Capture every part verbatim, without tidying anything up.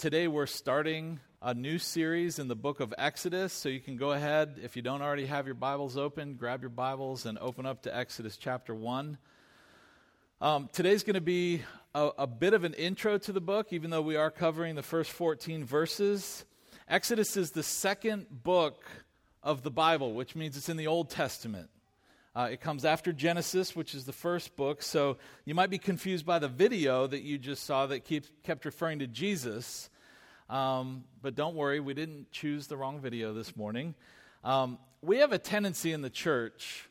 Today we're starting a new series in the book of Exodus, so you can go ahead, if you don't already have your Bibles open, grab your Bibles and open up to Exodus chapter one. Um, today's going to be a, a bit of an intro to the book, even though we are covering the first fourteen verses. Exodus is the second book of the Bible, which means it's in the Old Testament. Uh, it comes after Genesis, which is the first book, so you might be confused by the video that you just saw that keeps, kept referring to Jesus. Um, but don't worry, we didn't choose the wrong video this morning. Um, we have a tendency in the church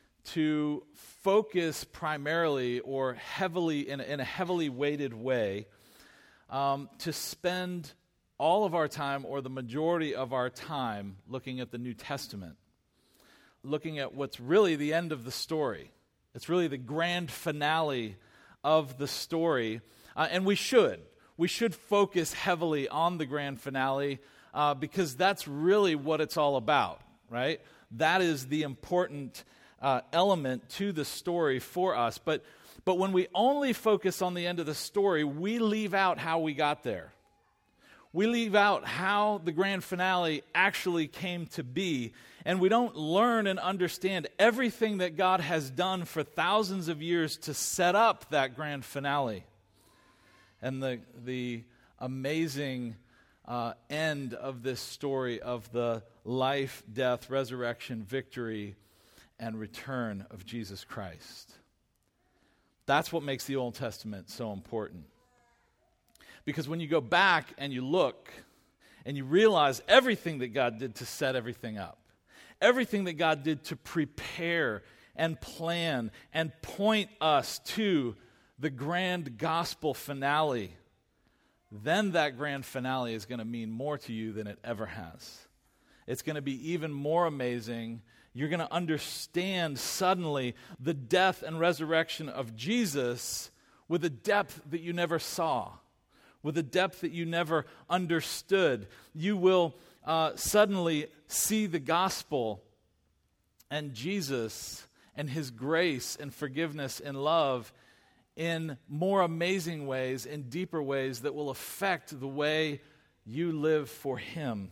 to focus primarily or heavily, in a, in a heavily weighted way, um, to spend all of our time or the majority of our time looking at the New Testament, looking at what's really the end of the story. It's really the grand finale of the story, uh, and we should. We should focus heavily on the grand finale uh, because that's really what it's all about, right? That is the important uh, element to the story for us. But, but when we only focus on the end of the story, we leave out how we got there. We leave out how the grand finale actually came to be, and we don't learn and understand everything that God has done for thousands of years to set up that grand finale. And the the amazing uh, end of this story of the life, death, resurrection, victory, and return of Jesus Christ. That's what makes the Old Testament so important. Because when you go back and you look and you realize everything that God did to set everything up, everything that God did to prepare and plan and point us to the grand gospel finale, then that grand finale is going to mean more to you than it ever has. It's going to be even more amazing. You're going to understand suddenly the death and resurrection of Jesus with a depth that you never saw, with a depth that you never understood. You will uh, suddenly see the gospel and Jesus and his grace and forgiveness and love in more amazing ways, in deeper ways that will affect the way you live for him.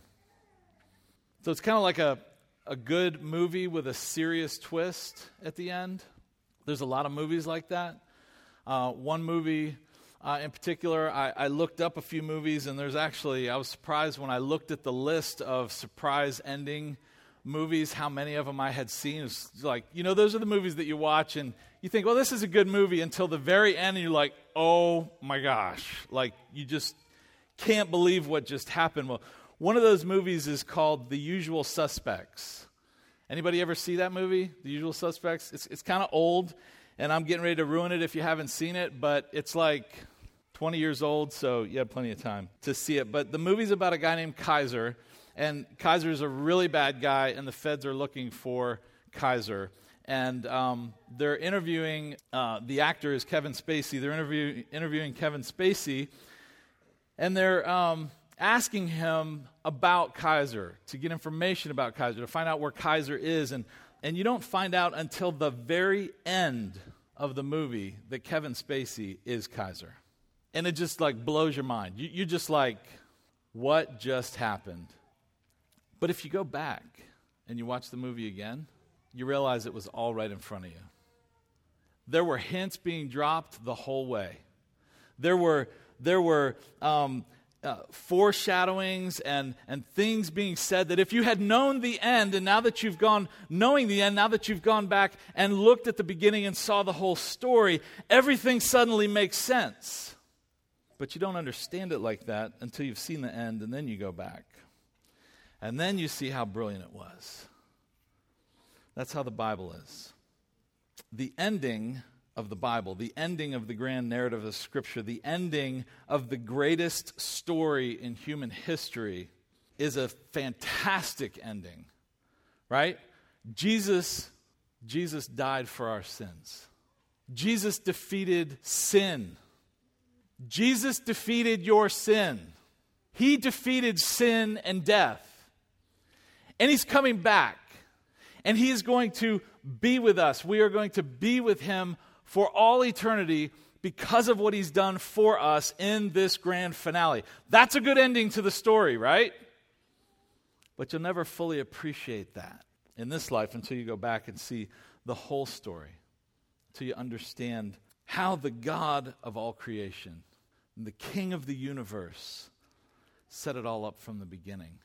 So it's kind of like a, a good movie with a serious twist at the end. There's a lot of movies like that. Uh, one movie uh, in particular, I, I looked up a few movies, and there's actually, I was surprised when I looked at the list of surprise ending movies, how many of them I had seen. It's like, you know, those are the movies that you watch and you think, well, this is a good movie until the very end, and you're like, oh my gosh, like you just can't believe what just happened. Well, one of those movies is called The Usual Suspects. Anybody ever see that movie, The Usual Suspects? It's it's kind of old, and I'm getting ready to ruin it if you haven't seen it, but it's like twenty years old, so you have plenty of time to see it. But the movie's about a guy named Kaiser, and Kaiser's a really bad guy, and the feds are looking for Kaiser. And um, they're interviewing, uh, the actor is Kevin Spacey. They're interview, interviewing Kevin Spacey, and they're um, asking him about Kaiser, to get information about Kaiser, to find out where Kaiser is. And, and you don't find out until the very end of the movie that Kevin Spacey is Kaiser. And it just like blows your mind. You, you're just like, what just happened? But if you go back and you watch the movie again, you realize it was all right in front of you. There were hints being dropped the whole way. There were there were um, uh, foreshadowings and, and things being said that if you had known the end, and now that you've gone, knowing the end, now that you've gone back and looked at the beginning and saw the whole story, everything suddenly makes sense. But you don't understand it like that until you've seen the end, and then you go back. And then you see how brilliant it was. That's how the Bible is. The ending of the Bible, the ending of the grand narrative of Scripture, the ending of the greatest story in human history is a fantastic ending, right? Jesus, Jesus died for our sins. Jesus defeated sin. Jesus defeated your sin. He defeated sin and death. And he's coming back. And he is going to be with us. We are going to be with him for all eternity because of what he's done for us in this grand finale. That's a good ending to the story, right? But you'll never fully appreciate that in this life until you go back and see the whole story, until you understand how the God of all creation, the King of the universe, set it all up from the beginning,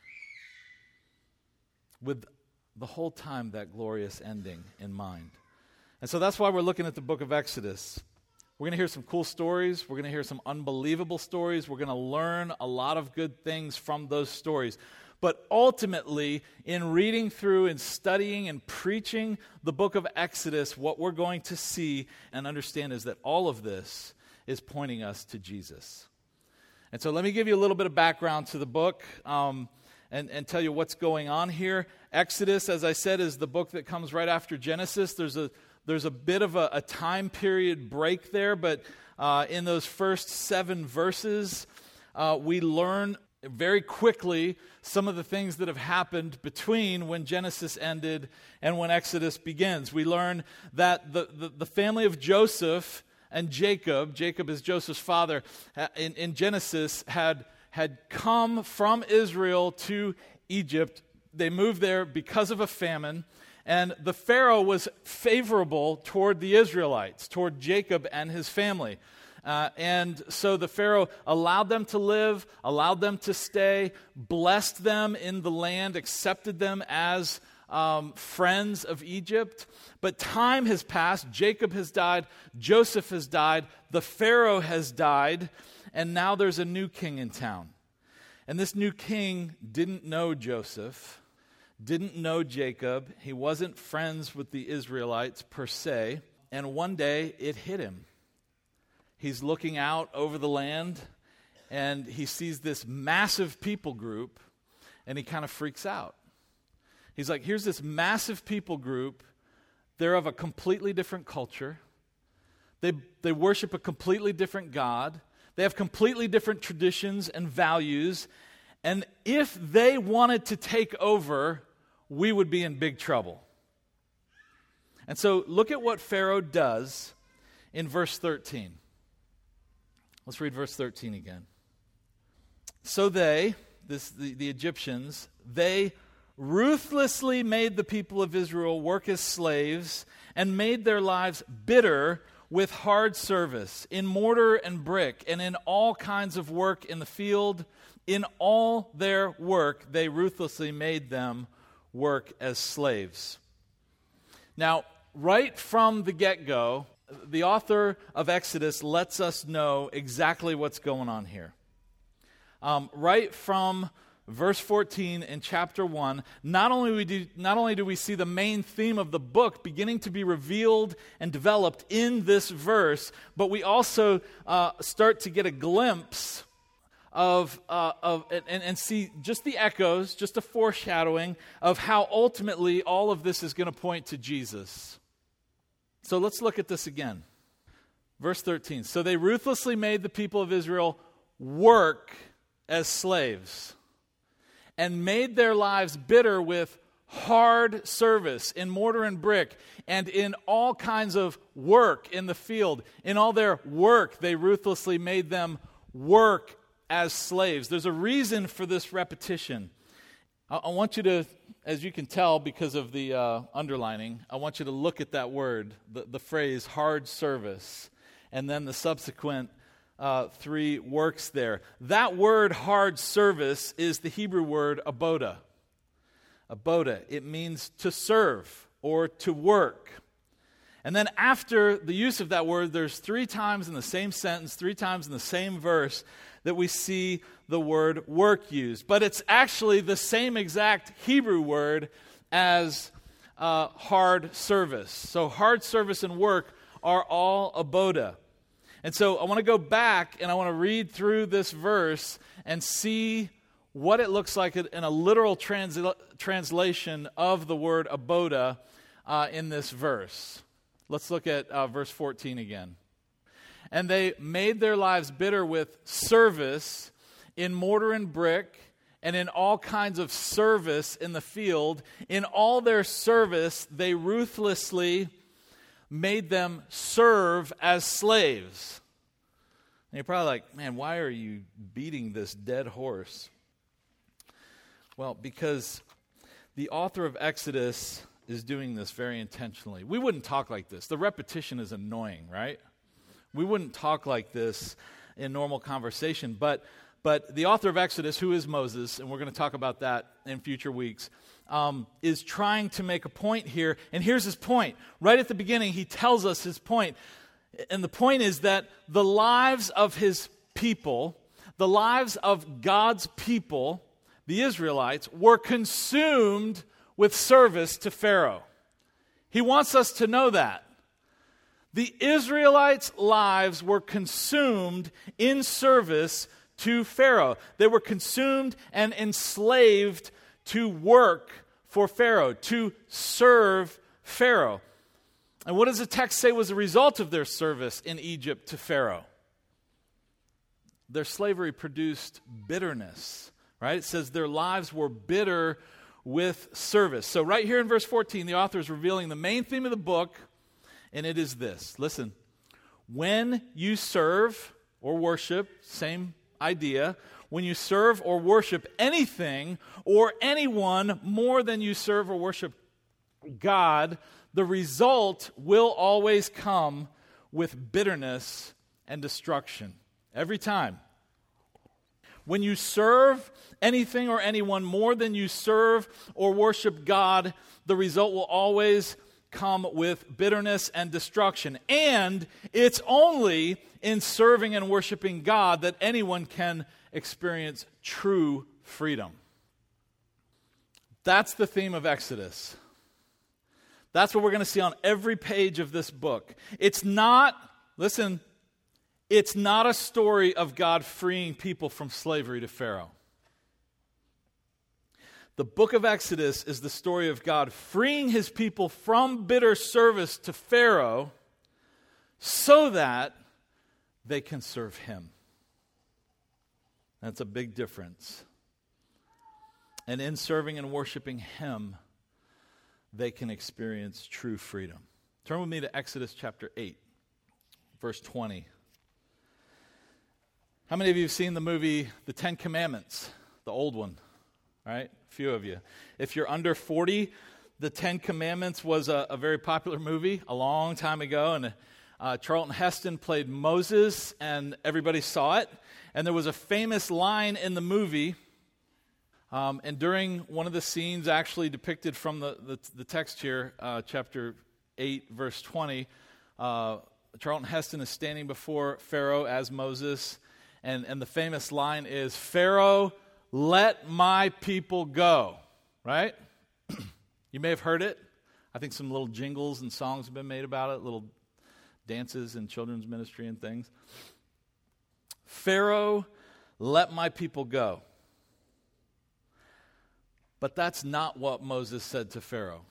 with the whole time that glorious ending in mind. And so that's why we're looking at the book of Exodus. We're going to hear some cool stories. We're going to hear some unbelievable stories. We're going to learn a lot of good things from those stories. But ultimately, in reading through and studying and preaching the book of Exodus, what we're going to see and understand is that all of this is pointing us to Jesus. And so let me give you a little bit of background to the book um, and, and tell you what's going on here. Exodus, as I said, is the book that comes right after Genesis. There's a there's a bit of a, a time period break there, but uh, in those first seven verses, uh, we learn very quickly some of the things that have happened between when Genesis ended and when Exodus begins. We learn that the, the, the family of Joseph and Jacob, Jacob is Joseph's father, in, in Genesis had, had come from Israel to Egypt. They moved there because of a famine, and the Pharaoh was favorable toward the Israelites, toward Jacob and his family. Uh, and so the Pharaoh allowed them to live, allowed them to stay, blessed them in the land, accepted them as um, friends of Egypt. But time has passed. Jacob has died. Joseph has died. The Pharaoh has died. And now there's a new king in town. And this new king didn't know Joseph, didn't know Jacob. He wasn't friends with the Israelites per se. And one day it hit him. He's looking out over the land, and he sees this massive people group, and he kind of freaks out. He's like, here's this massive people group. They're of a completely different culture. They, they worship a completely different God. They have completely different traditions and values. And if they wanted to take over, we would be in big trouble. And so look at what Pharaoh does in verse thirteen. Let's read verse thirteen again. So they, this the, the Egyptians, they ruthlessly made the people of Israel work as slaves and made their lives bitter with hard service in mortar and brick and in all kinds of work in the field. In all their work, they ruthlessly made them work as slaves. Now, right from the get-go, the author of Exodus lets us know exactly what's going on here. Um, right from verse fourteen in chapter one, not only, we do, not only do we see the main theme of the book beginning to be revealed and developed in this verse, but we also uh, start to get a glimpse of, uh, of and, and see just the echoes, just a foreshadowing of how ultimately all of this is going to point to Jesus. So let's look at this again. Verse thirteen. So they ruthlessly made the people of Israel work as slaves and made their lives bitter with hard service in mortar and brick and in all kinds of work in the field. In all their work, they ruthlessly made them work as slaves. There's a reason for this repetition. I, I want you to, as you can tell because of the uh, underlining, I want you to look at that word, the, the phrase hard service, and then the subsequent uh, three works there. That word hard service is the Hebrew word aboda. Aboda, it means to serve or to work. And then after the use of that word, there's three times in the same sentence, three times in the same verse that we see the word work used. But it's actually the same exact Hebrew word as uh, hard service. So hard service and work are all aboda. And so I want to go back and I want to read through this verse and see what it looks like in a literal transla- translation of the word aboda uh, in this verse. Let's look at uh, verse fourteen again. And they made their lives bitter with service in mortar and brick and in all kinds of service in the field. In all their service, they ruthlessly made them serve as slaves. And you're probably like, man, why are you beating this dead horse? Well, because the author of Exodus is doing this very intentionally. We wouldn't talk like this. The repetition is annoying, right? We wouldn't talk like this in normal conversation. But but the author of Exodus, who is Moses, and we're going to talk about that in future weeks, um, is trying to make a point here. And here's his point. Right at the beginning, he tells us his point. And the point is that the lives of his people, the lives of God's people, the Israelites, were consumed with service to Pharaoh. He wants us to know that. The Israelites' lives were consumed in service to Pharaoh. They were consumed and enslaved to work for Pharaoh, to serve Pharaoh. And what does the text say was the result of their service in Egypt to Pharaoh? Their slavery produced bitterness, right? It says their lives were bitter with service. So right here in verse fourteen, the author is revealing the main theme of the book, and it is this. Listen, when you serve or worship, same idea, when you serve or worship anything or anyone more than you serve or worship God, the result will always come with bitterness and destruction. Every time. When you serve anything or anyone more than you serve or worship God, the result will always come with bitterness and destruction. And it's only in serving and worshiping God that anyone can experience true freedom. That's the theme of Exodus. That's what we're going to see on every page of this book. It's not, listen, it's not a story of God freeing people from slavery to Pharaoh. The book of Exodus is the story of God freeing his people from bitter service to Pharaoh so that they can serve him. That's a big difference. And in serving and worshiping him, they can experience true freedom. Turn with me to Exodus chapter eight, verse twenty. How many of you have seen the movie The Ten Commandments, the old one? All right, a few of you. If you're under forty, The Ten Commandments was a, a very popular movie a long time ago, and uh, Charlton Heston played Moses, and everybody saw it. And there was a famous line in the movie. Um, and during one of the scenes actually depicted from the, the, the text here, uh, chapter eight, verse twenty, uh, Charlton Heston is standing before Pharaoh as Moses, and, and the famous line is, "Pharaoh, let my people go," right? You may have heard it. I think some little jingles and songs have been made about it, little dances in children's ministry and things. "Pharaoh, let my people go." But that's not what Moses said to Pharaoh.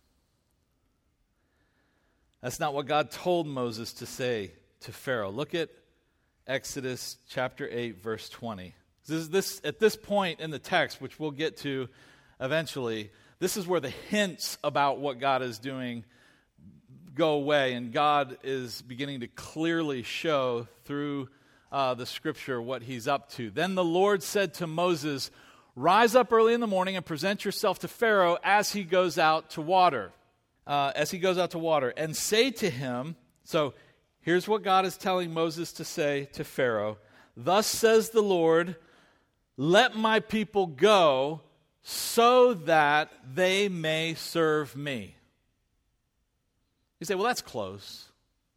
That's not what God told Moses to say to Pharaoh. Look at Exodus chapter eight, verse twenty. This is this at this point in the text, which we'll get to eventually, this is where the hints about what God is doing go away, and God is beginning to clearly show through uh, the scripture what he's up to. "Then the Lord said to Moses, 'Rise up early in the morning and present yourself to Pharaoh as he goes out to water, uh, as he goes out to water, and say to him,'" so here's what God is telling Moses to say to Pharaoh, "'Thus says the Lord, let my people go so that they may serve me.'" You say, well, that's close.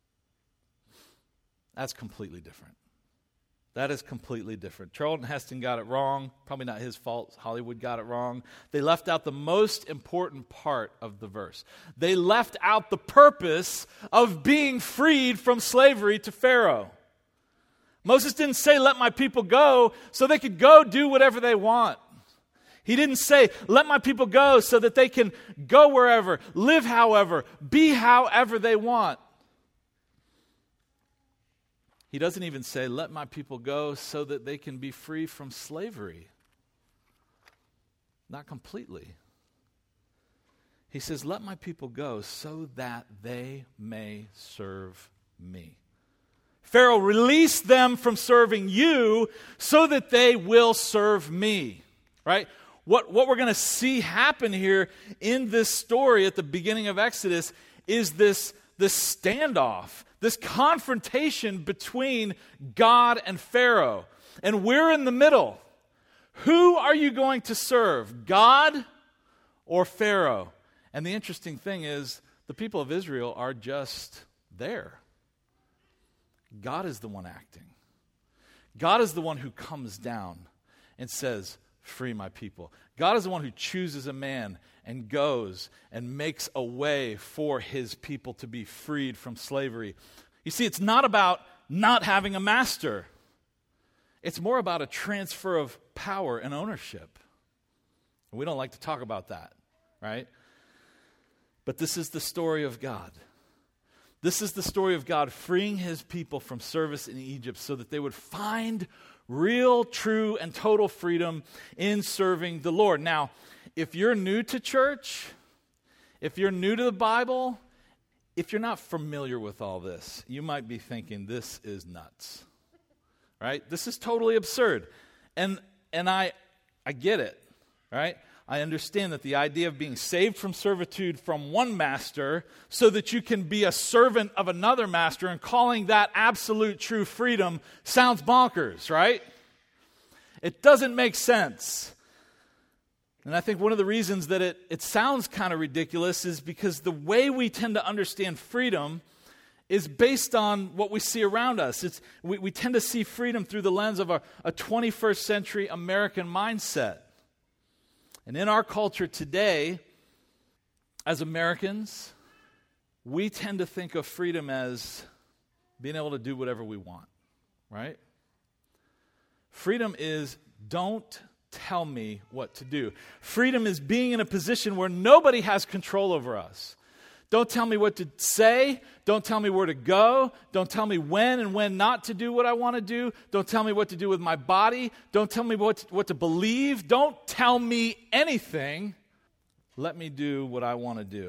That's completely different. That is completely different. Charlton Heston got it wrong. Probably not his fault. Hollywood got it wrong. They left out the most important part of the verse. They left out the purpose of being freed from slavery to Pharaoh. Moses didn't say, "Let my people go," so they could go do whatever they want. He didn't say, "Let my people go," so that they can go wherever, live however, be however they want. He doesn't even say, "Let my people go so that they can be free from slavery." Not completely. He says, "Let my people go so that they may serve me." Pharaoh, release them from serving you so that they will serve me. Right? What, what we're going to see happen here in this story at the beginning of Exodus is this, this standoff, this confrontation between God and Pharaoh. And we're in the middle. Who are you going to serve, God or Pharaoh? And the interesting thing is, the people of Israel are just there. God is the one acting. God is the one who comes down and says, free my people. God is the one who chooses a man and goes and makes a way for his people to be freed from slavery. You see, it's not about not having a master. It's more about a transfer of power and ownership. We don't like to talk about that, right? But this is the story of God. This is the story of God freeing his people from service in Egypt so that they would find real, true, and total freedom in serving the Lord. Now, if you're new to church, if you're new to the Bible, if you're not familiar with all this, you might be thinking, this is nuts. Right? This is totally absurd. And and I I get it, right? I understand that the idea of being saved from servitude from one master so that you can be a servant of another master and calling that absolute true freedom sounds bonkers, right? It doesn't make sense. And I think one of the reasons that it, it sounds kind of ridiculous is because the way we tend to understand freedom is based on what we see around us. It's, we, we tend to see freedom through the lens of a, a twenty-first century American mindset. And in our culture today, as Americans, we tend to think of freedom as being able to do whatever we want, right? Freedom is don't tell me what to do. Freedom is being in a position where nobody has control over us. Don't tell me what to say. Don't tell me where to go. Don't tell me when and when not to do what I want to do. Don't tell me what to do with my body. Don't tell me what to, what to believe. Don't tell me anything. Let me do what I want to do.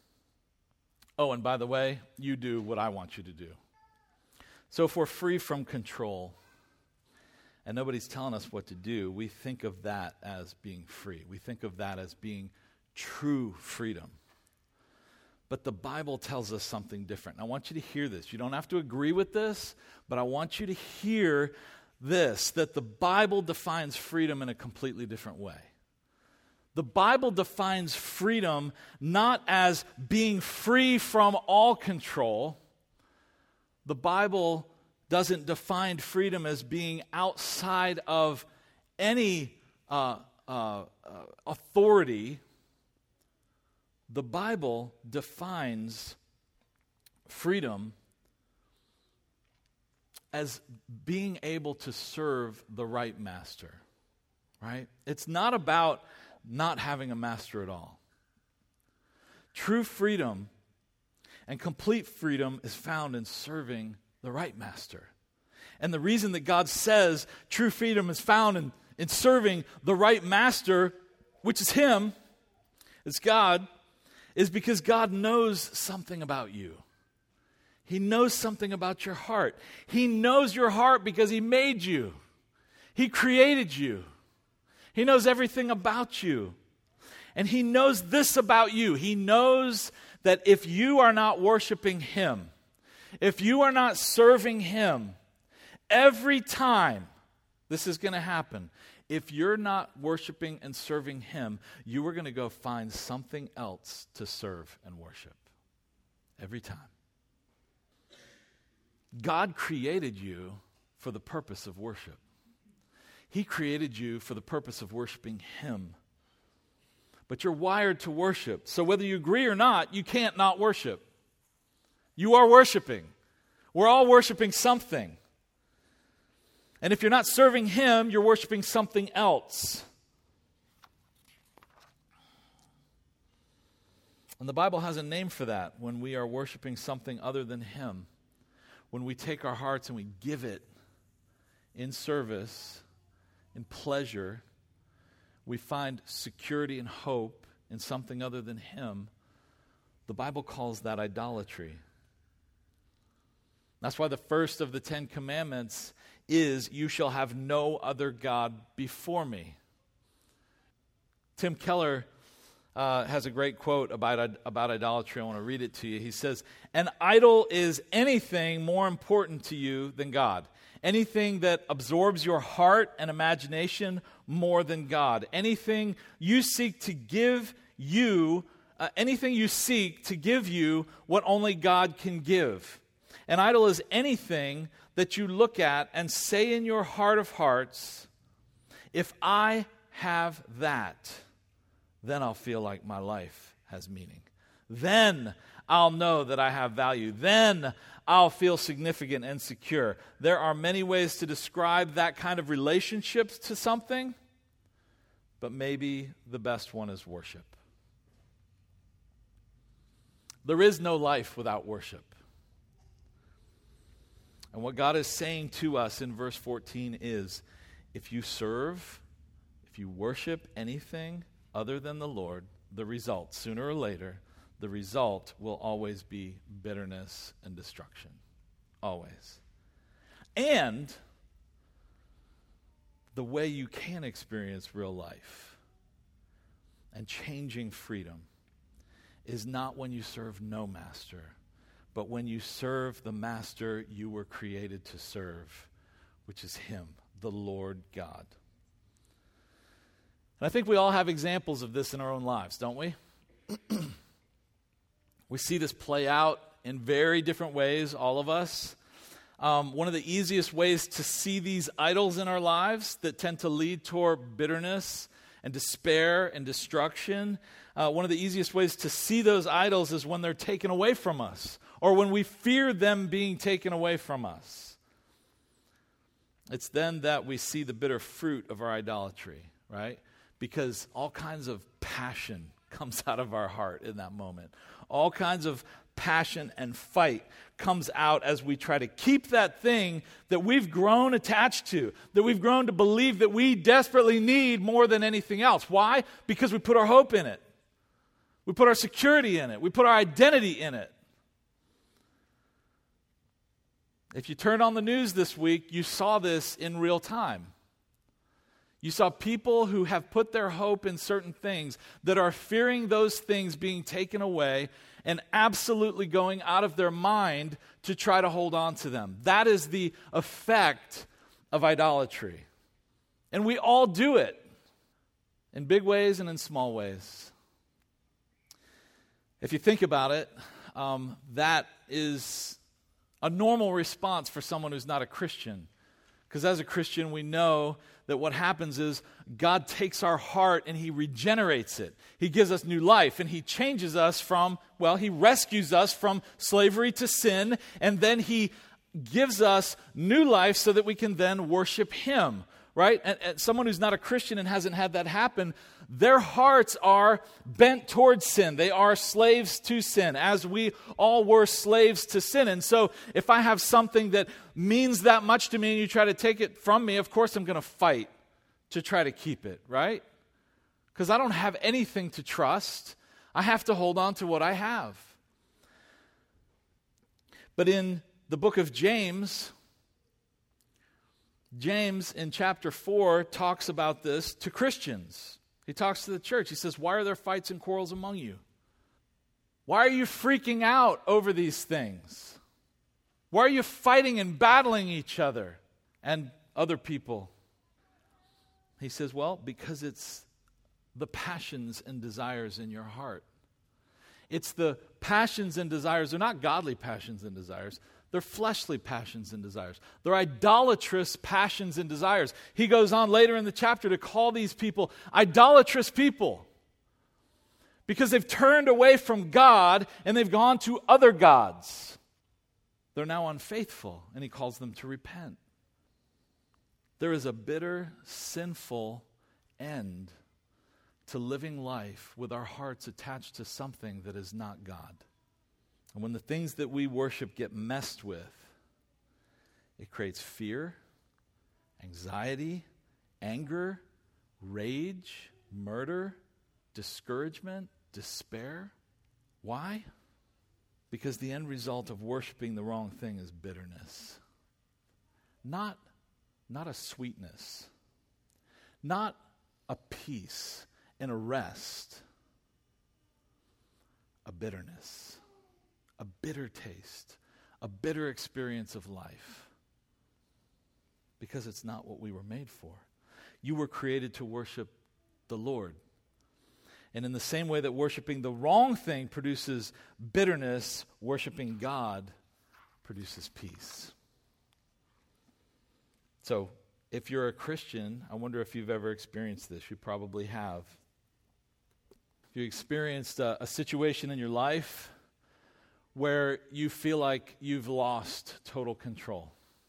Oh, and by the way, you do what I want you to do. So if we're free from control and nobody's telling us what to do, we think of that as being free. We think of that as being true freedom. But the Bible tells us something different. I want you to hear this. You don't have to agree with this, but I want you to hear this, that the Bible defines freedom in a completely different way. The Bible defines freedom not as being free from all control. The Bible doesn't define freedom as being outside of any uh, uh, uh, authority. The Bible defines freedom as being able to serve the right master, right? It's not about not having a master at all. True freedom and complete freedom is found in serving the right master. And the reason that God says true freedom is found in, in serving the right master, which is Him, is God, is because God knows something about you. He knows something about your heart. He knows your heart because He made you. He created you. He knows everything about you. And He knows this about you. He knows that if you are not worshiping Him, if you are not serving Him, every time this is going to happen, if you're not worshiping and serving Him, you are going to go find something else to serve and worship. Every time. God created you for the purpose of worship. He created you for the purpose of worshiping Him. But you're wired to worship. So whether you agree or not, you can't not worship. You are worshiping. We're all worshiping something. And if you're not serving Him, you're worshiping something else. And the Bible has a name for that when we are worshiping something other than Him. When we take our hearts and we give it in service, in pleasure, we find security and hope in something other than Him. The Bible calls that idolatry. That's why the first of the Ten Commandments is, you shall have no other God before me. Tim Keller uh, has a great quote about, about idolatry. I want to read it to you. He says, an idol is anything more important to you than God. Anything that absorbs your heart and imagination more than God. Anything you seek to give you, uh, anything you seek to give you what only God can give. An idol is anything that you look at and say in your heart of hearts, if I have that, then I'll feel like my life has meaning. Then I'll know that I have value. Then I'll feel significant and secure. There are many ways to describe that kind of relationship to something, but maybe the best one is worship. There is no life without worship. And what God is saying to us in verse fourteen is, if you serve, if you worship anything other than the Lord, the result, sooner or later, the result will always be bitterness and destruction. Always. And the way you can experience real life and changing freedom is not when you serve no master, but when you serve the master you were created to serve, which is him, the Lord God. And I think we all have examples of this in our own lives, don't we? We see this play out in very different ways, all of us. Um, one of the easiest ways to see these idols in our lives that tend to lead toward bitterness and despair and destruction, uh, one of the easiest ways to see those idols is when they're taken away from us, or when we fear them being taken away from us. It's then that we see the bitter fruit of our idolatry, right? Because all kinds of passion comes out of our heart in that moment. All kinds of passion and fight comes out as we try to keep that thing that we've grown attached to, that we've grown to believe that we desperately need more than anything else. Why? Because we put our hope in it. We put our security in it. We put our identity in it. If you turned on the news this week, you saw this in real time. You saw people who have put their hope in certain things that are fearing those things being taken away and absolutely going out of their mind to try to hold on to them. That is the effect of idolatry. And we all do it in big ways and in small ways. If you think about it, um, that is a normal response for someone who's not a Christian. Because as a Christian, we know that what happens is God takes our heart and he regenerates it. He gives us new life and he changes us from, well, he rescues us from slavery to sin, and then he gives us new life so that we can then worship him, right? And, and someone who's not a Christian and hasn't had that happen, their hearts are bent towards sin. They are slaves to sin, as we all were slaves to sin. And so if I have something that means that much to me and you try to take it from me, of course I'm going to fight to try to keep it, right? Because I don't have anything to trust. I have to hold on to what I have. But in the book of James, James in chapter four talks about this to Christians. He talks to the church. He says, why are there fights and quarrels among you? Why are you freaking out over these things? Why are you fighting and battling each other and other people? He says, well, because it's the passions and desires in your heart. It's the passions and desires. They're not godly passions and desires. They're fleshly passions and desires. They're idolatrous passions and desires. He goes on later in the chapter to call these people idolatrous people because they've turned away from God and they've gone to other gods. They're now unfaithful, and he calls them to repent. There is a bitter, sinful end to living life with our hearts attached to something that is not God. And when the things that we worship get messed with, it creates fear, anxiety, anger, rage, murder, discouragement, despair. Why? Because the end result of worshiping the wrong thing is bitterness. Not, not a sweetness. Not a peace and a rest. A bitterness. A bitter taste. A bitter experience of life. Because it's not what we were made for. You were created to worship the Lord. And in the same way that worshiping the wrong thing produces bitterness, worshiping God produces peace. So, if you're a Christian, I wonder if you've ever experienced this. You probably have. If you experienced a, a situation in your life where you feel like you've lost total control.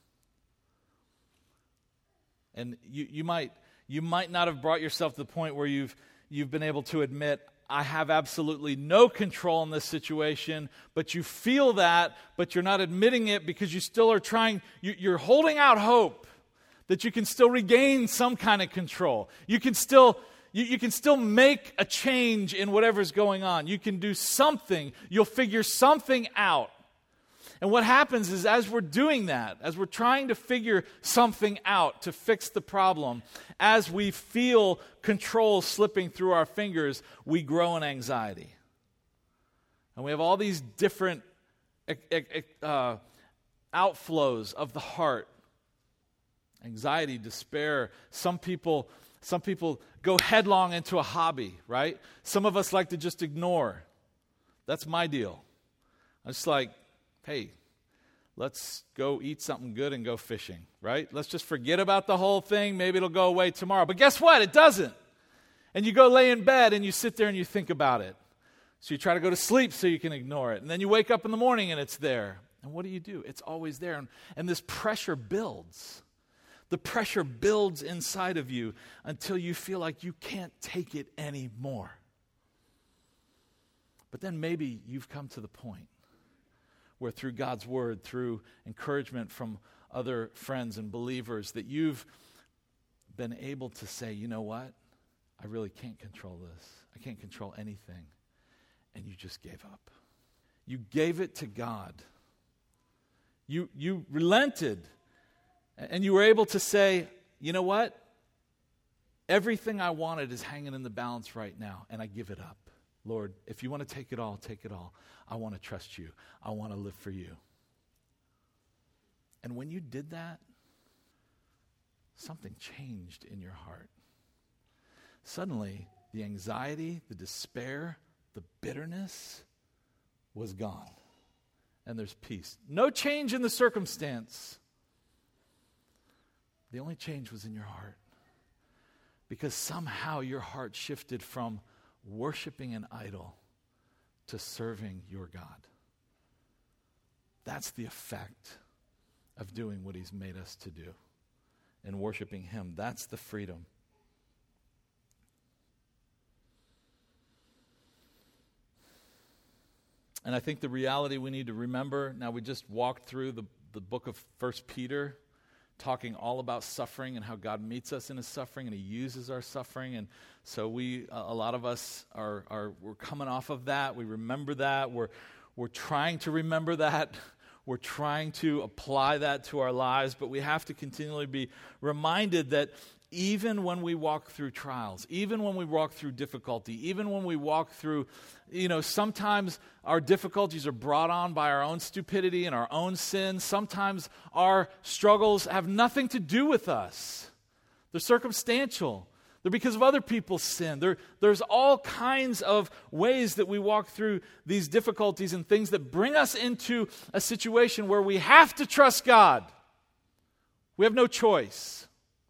And you, you might you might not have brought yourself to the point where you've you've been able to admit, I have absolutely no control in this situation, but you feel that, but you're not admitting it because you still are trying, you, you're holding out hope that you can still regain some kind of control. You can still you, you can still make a change in whatever's going on. You can do something. You'll figure something out. And what happens is as we're doing that, as we're trying to figure something out to fix the problem, as we feel control slipping through our fingers, we grow in anxiety. And we have all these different uh, outflows of the heart. Anxiety, despair. Some people, some people go headlong into a hobby, right? Some of us like to just ignore. That's my deal. I'm just like, hey, let's go eat something good and go fishing, right? Let's just forget about the whole thing. Maybe it'll go away tomorrow. But guess what? It doesn't. And you go lay in bed and you sit there and you think about it. So you try to go to sleep so you can ignore it. And then you wake up in the morning and it's there. And what do you do? It's always there. And, and this pressure builds. The pressure builds inside of you until you feel like you can't take it anymore. But then maybe you've come to the point where through God's word, through encouragement from other friends and believers, that you've been able to say, you know what? I really can't control this. I can't control anything. And you just gave up. You gave it to God. You, you relented. And you were able to say, you know what? Everything I wanted is hanging in the balance right now, and I give it up. Lord, if you want to take it all, take it all. I want to trust you. I want to live for you. And when you did that, something changed in your heart. Suddenly, the anxiety, the despair, the bitterness was gone. And there's peace. No change in the circumstance. The only change was in your heart. Because somehow your heart shifted from worshiping an idol to serving your God. That's the effect of doing what he's made us to do and worshiping him. That's the freedom. And I think the reality we need to remember, now we just walked through the, the book of First Peter, talking all about suffering and how God meets us in his suffering and he uses our suffering. And so we, a lot of us are, are we're coming off of that. We remember that. We're, we're trying to remember that. We're trying to apply that to our lives, but we have to continually be reminded that even when we walk through trials, even when we walk through difficulty, even when we walk through, you know, sometimes our difficulties are brought on by our own stupidity and our own sin. Sometimes our struggles have nothing to do with us. They're circumstantial. They're because of other people's sin. There, there's all kinds of ways that we walk through these difficulties and things that bring us into a situation where we have to trust God. We have no choice.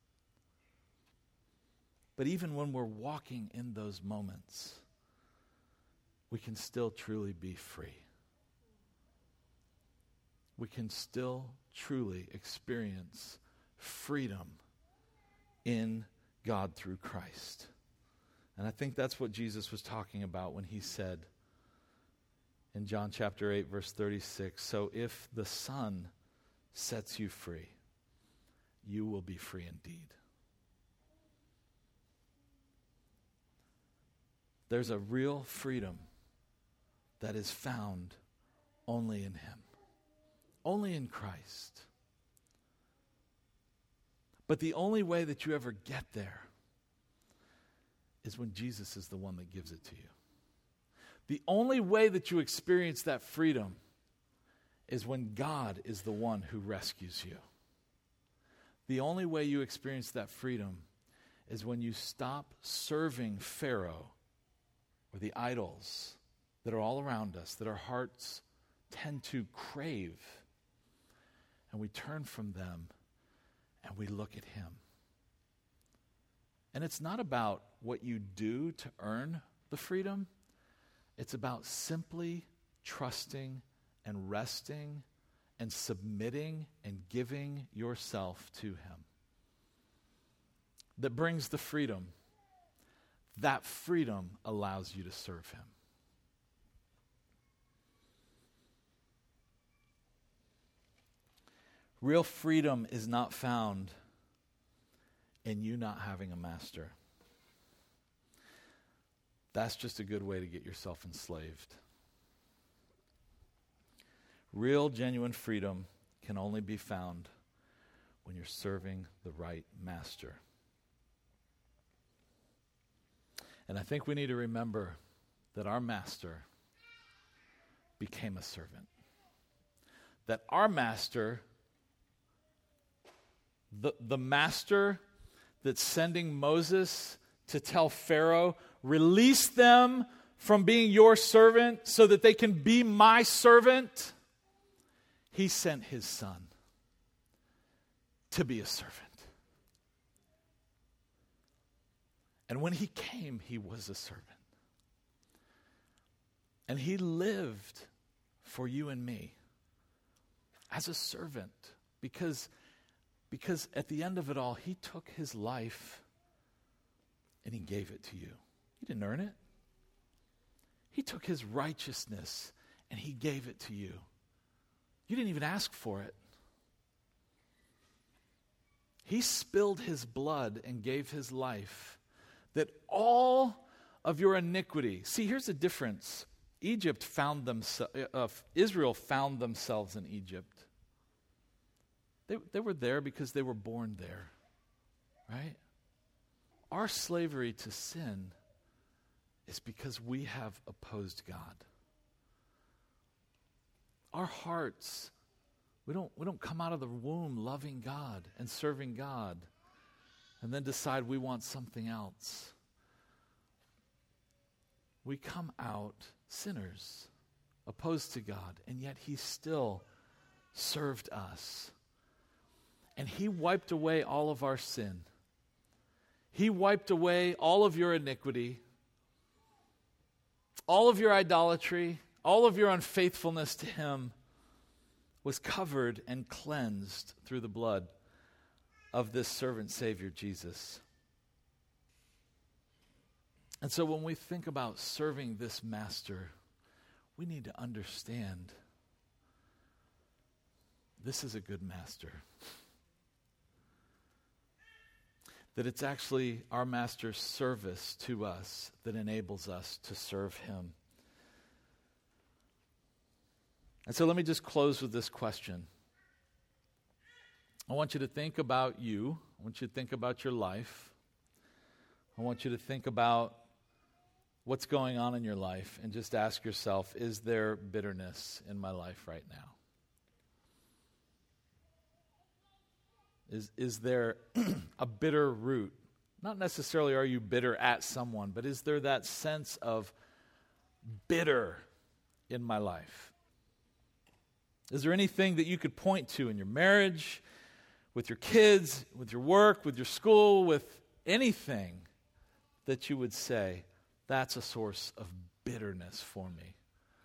But even when we're walking in those moments, we can still truly be free. We can still truly experience freedom in God through Christ. And I think that's what Jesus was talking about when he said in John chapter eight, verse thirty-six, so if the Son sets you free, you will be free indeed. There's a real freedom that is found Only in him. Only in Christ. But the only way that you ever get there is when Jesus is the one that gives it to you. The only way that you experience that freedom is when God is the one who rescues you. The only way you experience that freedom is when you stop serving Pharaoh or the idols that are all around us, that our hearts tend to crave, and we turn from them and we look at him. And it's not about what you do to earn the freedom. It's about simply trusting and resting and submitting and giving yourself to him. That brings the freedom. That freedom allows you to serve him. Real freedom is not found in you not having a master. That's just a good way to get yourself enslaved. Real, genuine freedom can only be found when you're serving the right master. And I think we need to remember that our master became a servant. That our master, the, the master that's sending Moses to tell Pharaoh, release them from being your servant so that they can be my servant, he sent his son to be a servant. And when he came, he was a servant. And he lived for you and me as a servant because, because at the end of it all, he took his life and he gave it to you. He didn't earn it. He took his righteousness and he gave it to you. You didn't even ask for it. He spilled his blood and gave his life that all of your iniquity. See, here's the difference. Egypt found themselves, uh, Israel found themselves in Egypt. They, they were there because they were born there, right? Our slavery to sin is because we have opposed God. Our hearts, we don't, we don't come out of the womb loving God and serving God and then decide we want something else. We come out sinners, opposed to God, and yet he still served us. And he wiped away all of our sin. He wiped away all of your iniquity, all of your idolatry, all of your unfaithfulness to him was covered and cleansed through the blood of this servant Savior, Jesus. And so when we think about serving this master, we need to understand this is a good master. That it's actually our master's service to us that enables us to serve him. And so let me just close with this question. I want you to think about you. I want you to think about your life. I want you to think about what's going on in your life and just ask yourself, is there bitterness in my life right now? Is, is there a bitter root? Not necessarily are you bitter at someone, but is there that sense of bitter in my life? Is there anything that you could point to in your marriage, with your kids, with your work, with your school, with anything that you would say, that's a source of bitterness for me?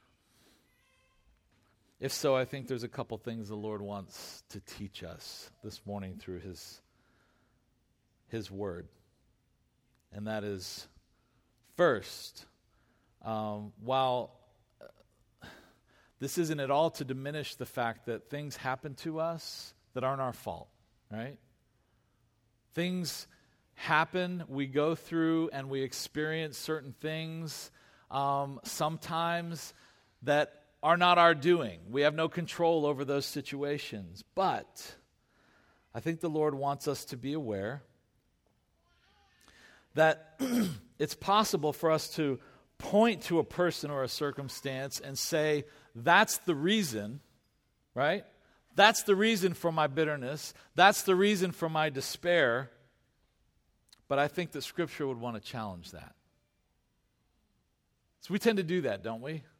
If so, I think there's a couple things the Lord wants to teach us this morning through his, his word. And that is, first, um, while uh, this isn't at all to diminish the fact that things happen to us that aren't our fault, right? Things happen, we go through and we experience certain things, um, sometimes that are not our doing. We have no control over those situations. But I think the Lord wants us to be aware that it's possible for us to point to a person or a circumstance and say, that's the reason, right? That's the reason for my bitterness. That's the reason for my despair. But I think that Scripture would want to challenge that. So we tend to do that, don't we?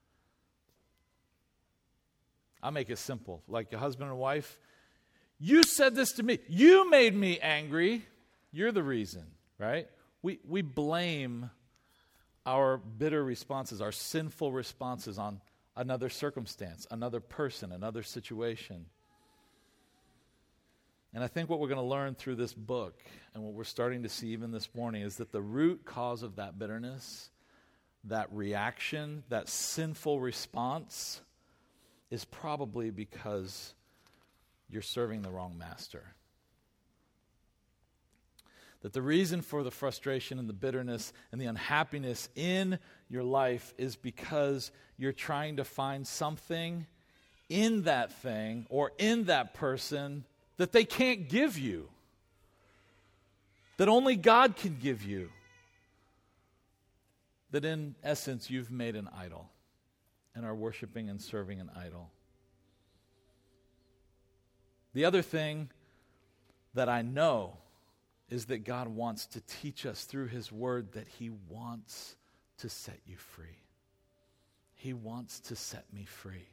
I'll make it simple. Like a husband and wife, you said this to me. You made me angry. You're the reason, right? We we blame our bitter responses, our sinful responses on another circumstance, another person, another situation. And I think what we're going to learn through this book and what we're starting to see even this morning is that the root cause of that bitterness, that reaction, that sinful response is probably because you're serving the wrong master. That the reason for the frustration and the bitterness and the unhappiness in your life is because you're trying to find something in that thing or in that person that they can't give you, that only God can give you, that in essence you've made an idol and are worshiping and serving an idol. The other thing that I know is that God wants to teach us through His Word that He wants to set you free. He wants to set me free.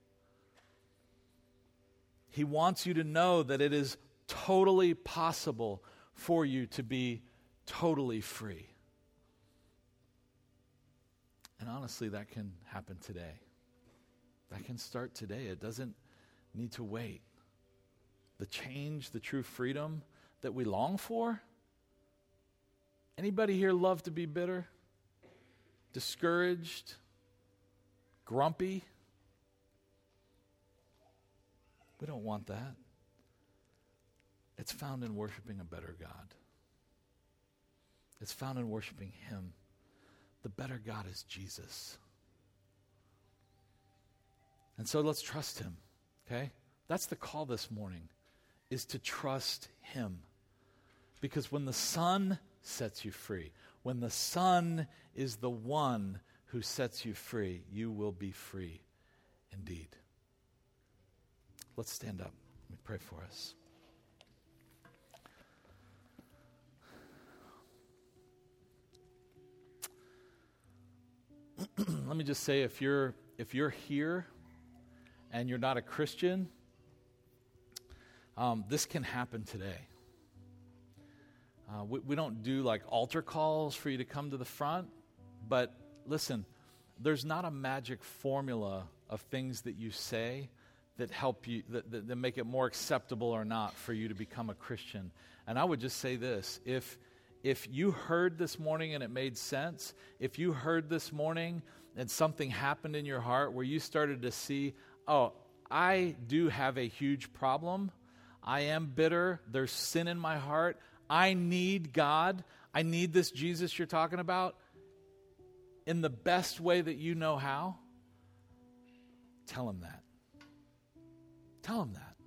He wants you to know that it is totally possible for you to be totally free. And honestly, that can happen today. That can start today. It doesn't need to wait. The change, the true freedom that we long for? Anybody here love to be bitter? Discouraged? Grumpy? We don't want that. It's found in worshiping a better God. It's found in worshiping Him. The better God is Jesus. And so let's trust Him, okay? That's the call this morning, is to trust Him. Because when the Son sets you free, when the Son is the one who sets you free, you will be free indeed. Let's stand up. Let me pray for us. Let me just say, if you're if you're here and you're not a Christian, um, this can happen today. Uh, we, we don't do like altar calls for you to come to the front, but listen, there's not a magic formula of things that you say that help you, that, that, that make it more acceptable or not for you to become a Christian. And I would just say this, if if you heard this morning and it made sense, if you heard this morning and something happened in your heart where you started to see, oh, I do have a huge problem, I am bitter, there's sin in my heart, I need God, I need this Jesus you're talking about, in the best way that you know how, tell Him that. Tell Him that.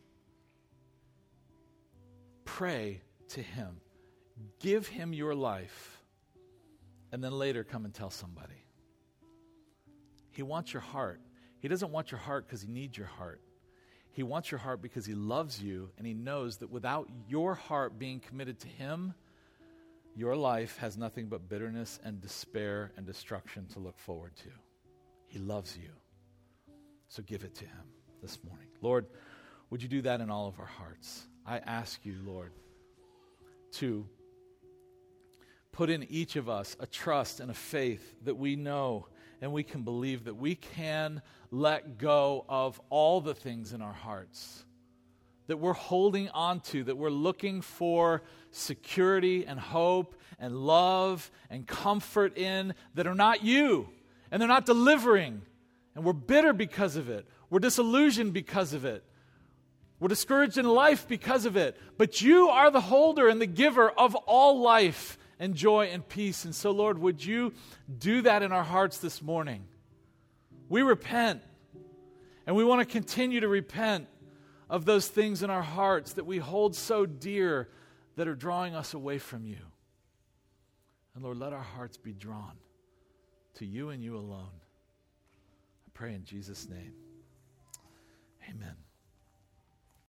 Pray to Him. Give Him your life. And then later come and tell somebody. He wants your heart. He doesn't want your heart because He needs your heart. He wants your heart because He loves you, and He knows that without your heart being committed to Him, your life has nothing but bitterness and despair and destruction to look forward to. He loves you. So give it to Him this morning. Lord, would you do that in all of our hearts? I ask you, Lord, to put in each of us a trust and a faith that we know and we can believe that we can let go of all the things in our hearts that we're holding on to, that we're looking for security and hope and love and comfort in, that are not you, and they're not delivering, and we're bitter because of it. We're disillusioned because of it. We're discouraged in life because of it. But you are the holder and the giver of all life and joy and peace. And so, Lord, would you do that in our hearts this morning? We repent, and we want to continue to repent of those things in our hearts that we hold so dear that are drawing us away from you. And Lord, let our hearts be drawn to you and you alone. I pray in Jesus' name.